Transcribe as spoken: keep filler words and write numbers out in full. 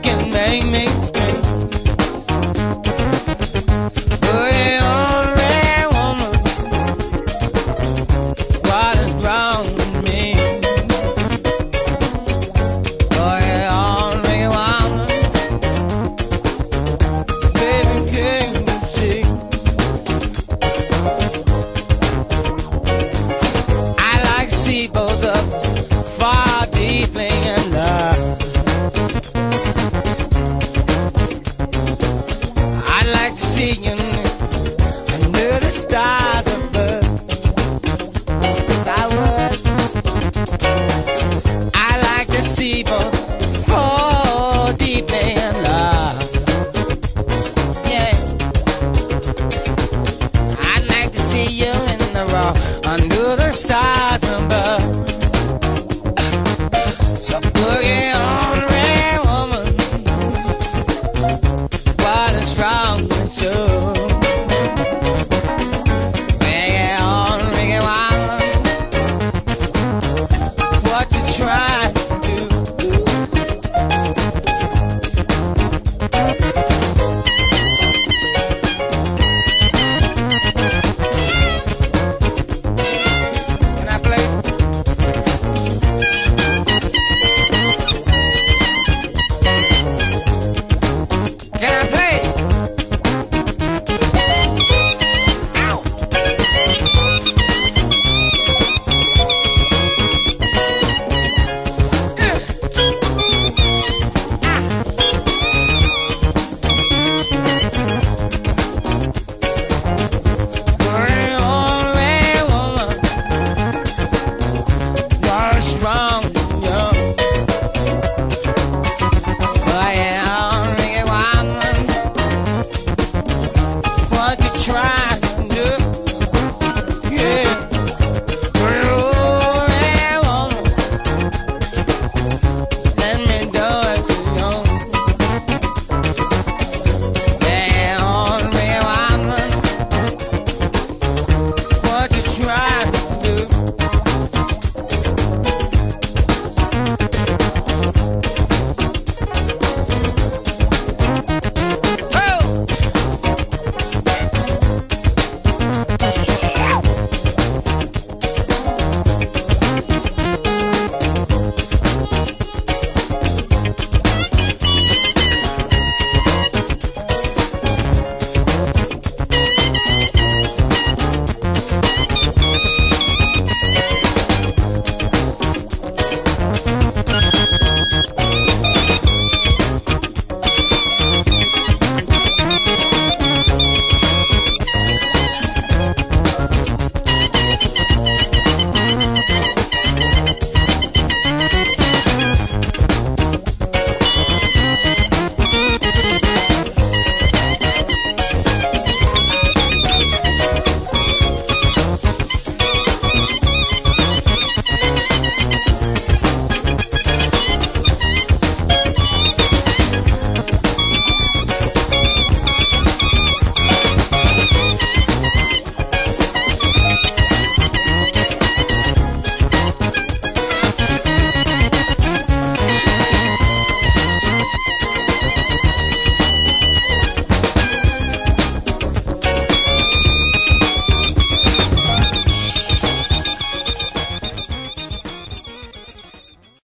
can make me scream. Oh, yeah, only woman, what is wrong with me? Oh, yeah, only woman, baby, can you see? I like to see both of far deeply in love. I like to see you under the stars above. Yes, I would. I like to see both fall deeply